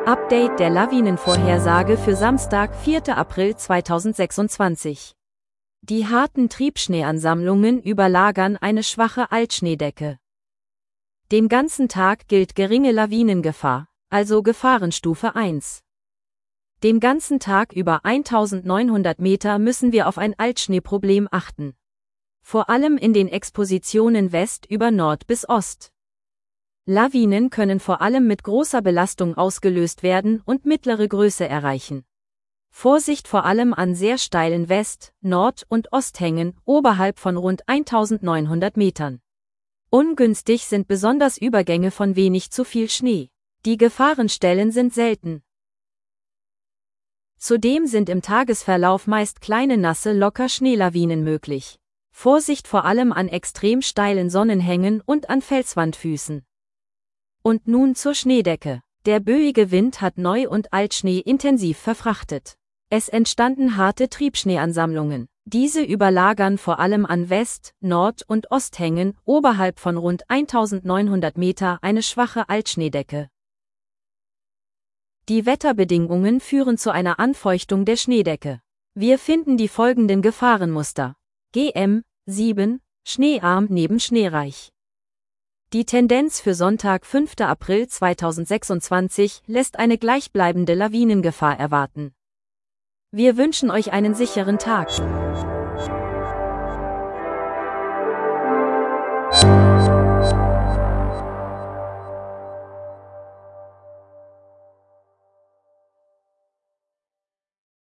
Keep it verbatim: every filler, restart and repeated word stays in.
Update der Lawinenvorhersage für Samstag, vierter April zweitausendsechsundzwanzig. Die harten Triebschneeansammlungen überlagern eine schwache Altschneedecke. Den ganzen Tag gilt geringe Lawinengefahr, also Gefahrenstufe eins. Den ganzen Tag über eintausendneunhundert Meter müssen wir auf ein Altschneeproblem achten. Vor allem in den Expositionen West über Nord bis Ost. Lawinen können vor allem mit großer Belastung ausgelöst werden und mittlere Größe erreichen. Vorsicht vor allem an sehr steilen West-, Nord- und Osthängen oberhalb von rund eintausendneunhundert Metern. Ungünstig sind besonders Übergänge von wenig zu viel Schnee. Die Gefahrenstellen sind selten. Zudem sind im Tagesverlauf meist kleine nasse Locker-Schneelawinen möglich. Vorsicht vor allem an extrem steilen Sonnenhängen und an Felswandfüßen. Und nun zur Schneedecke. Der böige Wind hat Neu- und Altschnee intensiv verfrachtet. Es entstanden harte Triebschneeansammlungen. Diese überlagern vor allem an West-, Nord- und Osthängen oberhalb von rund eintausendneunhundert Meter eine schwache Altschneedecke. Die Wetterbedingungen führen zu einer Anfeuchtung der Schneedecke. Wir finden die folgenden Gefahrenmuster. G M sieben, schneearm neben schneereich. Die Tendenz für Sonntag, fünfter April zweitausendsechsundzwanzig, lässt eine gleichbleibende Lawinengefahr erwarten. Wir wünschen euch einen sicheren Tag.